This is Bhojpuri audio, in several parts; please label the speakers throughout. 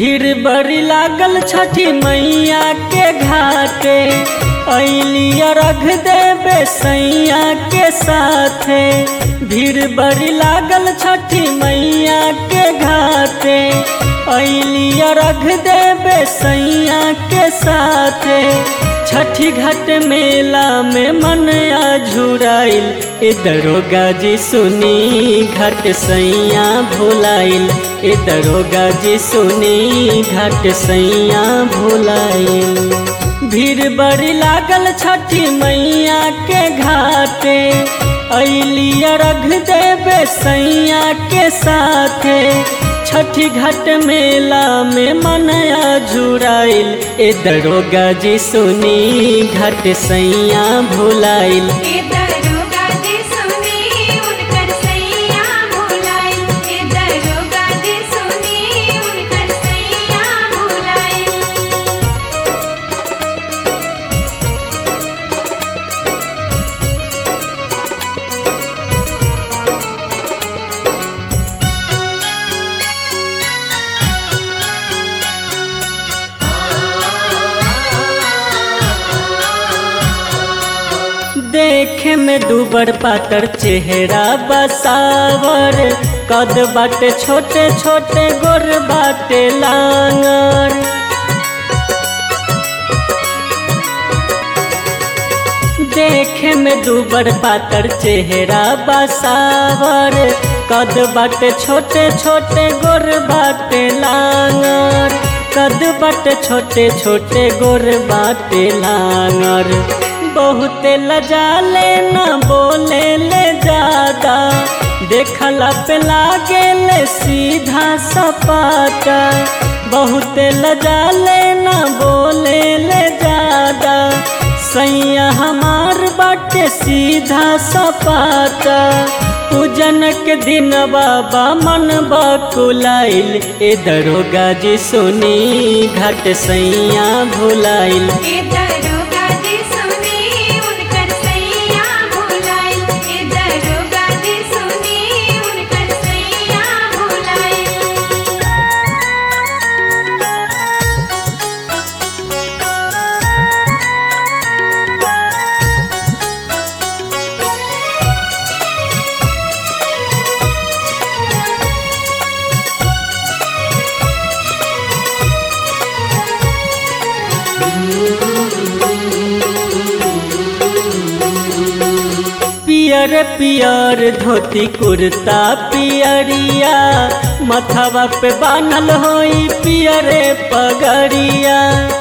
Speaker 1: भीड़ बड़ी लागल छठी मैया के घाटे, अइली अर्घ देबे सैया के साथे। भीड़ बड़ी लागल छठी मैया के घाटे, अइली अर्घ देबे सैया के साथे। छठी घाट मेला में मन झुराइल, ए दरोगा जी सुनी घाट सैया भुलाइल, ए दरोगा जी सुनी घाट सैया भुलाइल। भीड़ बड़ी लागल छठी मैया के घाटे, अइली अर्घ देबे सैया के साथे। छठी घाट मेला में मन झुराइल, ए दरोगा जी सुनी घाट सैया भुलाइल। देखे में दुबर पातर चेहरा बसावर, कद बाटे छोटे छोटे गोर बाटे लांगर। देखे में दुबर पातर चेहरा बसावर, कद बाटे छोटे छोटे गोर बाटे लांगर। कद बाटे छोटे छोटे गोर बाटे लांगर। बहुते लजाले न बोले ले ज्यादा, देखला पे लागे ले सीधा सपाटा। बहुते लजाले न बोले ले ज्यादा, सैया हमार बाटे सीधा सपाटा। पूजन के दिन बाबा मन बकुलाइल, ए दरोगा जी सुनी घाट सैया भुलाइल। पियर पियर धोती कुर्ता पियरिया, मथवा पे बान्हल होई पियरे पगड़िया।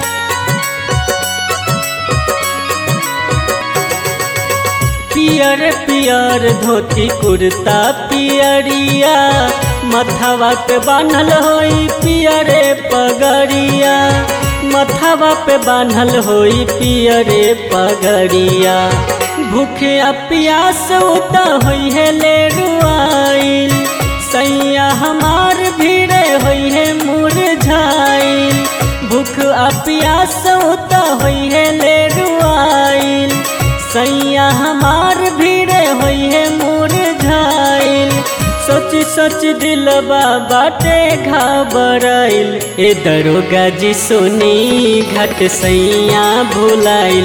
Speaker 1: पियर पियर धोती कुर्ता पियरिया, मथवा पे बान्हल होई पियरे पगड़िया। मथवा पे बान्हल होई पियरे पगड़िया। भूखे प्यास उता होई है ले रुआइल, सैया हमार भीड़े होई है मुरझाइल। भूख प्यास उता होई है ले रुआइल, सैया हमार भीड़े होई है मुरझाइल। सोच सोच दिलबा बाटे घबराइल, ए दरोगा जी सुनी घाट सैया भुलाइल।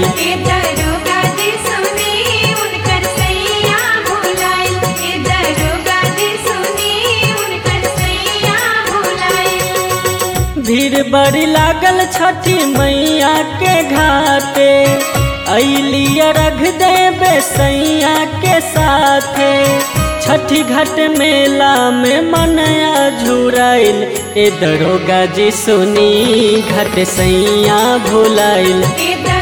Speaker 1: भीड़ बड़ी लागल छठी मैया के घाटे, अइली अर्घ देबे सैया के साथे। छठी घाट मेला में मन झुराइल, ए दरोगा जी सुनी घाट सैया भुलाइल।